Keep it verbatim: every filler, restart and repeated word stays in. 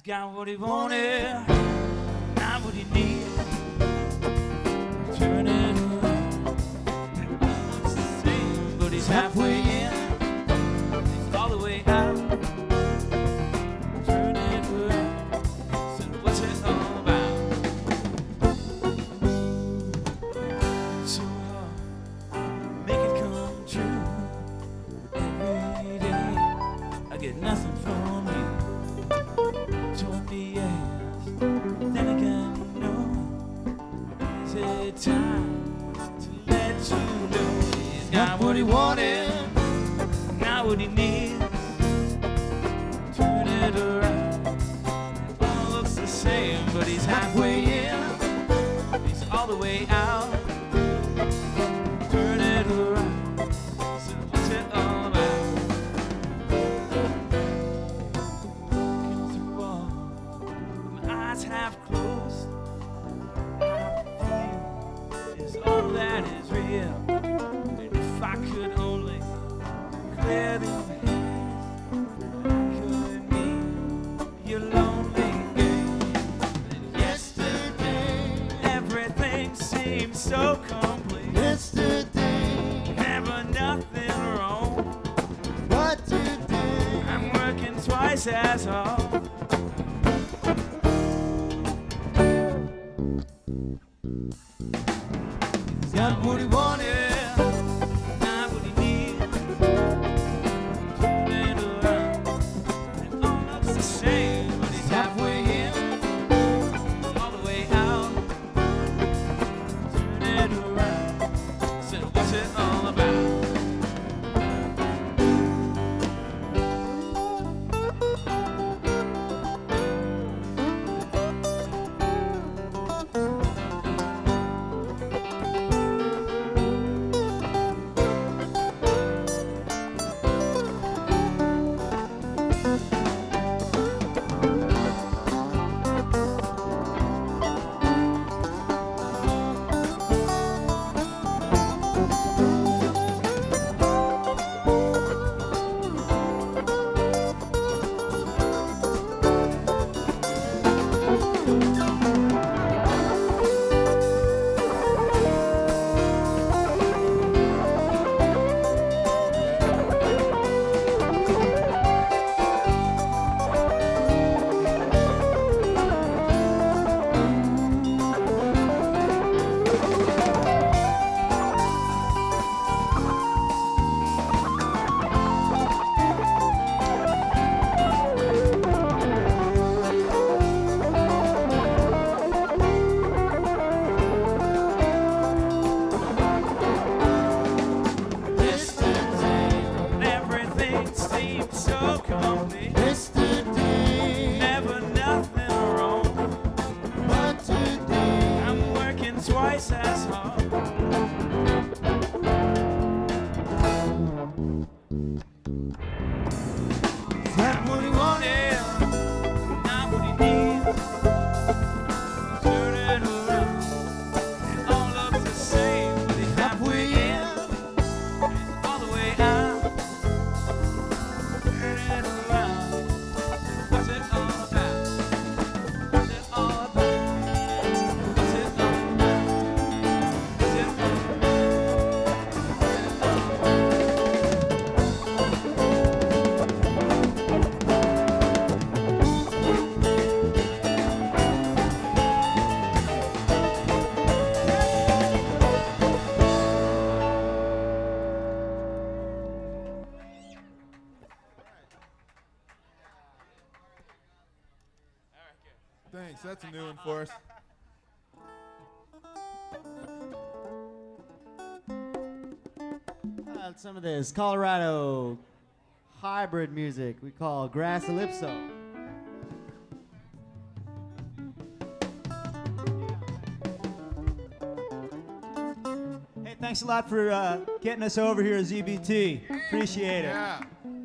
got what he wanted, not what he needed. Turn it around. It's the same, but he's halfway in. He's all the way out. Turn it around. So what's it all about? So hard, make it come true. Every day I get nothing from you. Told me yes, then again no. Is it time to let you know he's got what he wanted, not what he needs? Turn it around, it all looks the same, but he's halfway in, he's all the way out. Turn it around, so what's it all about? Half closed, I feel is all that is real. And if I could only clear the haze, I could meet your lonely gaze. And yesterday, everything seemed so complete. Yesterday, never nothing wrong. But today, I'm working twice as hard. Got what he wanted, not what he needed. Turn it around, it all looks the same, but he's halfway in, he's all the way out. Turn it around, so what's it all about? Twice as hard. Is that what he wanted? Not what he needs. Turn it around. It all looks the same, but he's halfway in. He's all the way out. Turn it around. What's it all about? What's it all about? What's it all about? Thanks, that's a new one for us. Uh, some of this Colorado hybrid music we call Grass Ellipso. Hey, thanks a lot for uh, getting us over here at Z B T. Appreciate it. Yeah.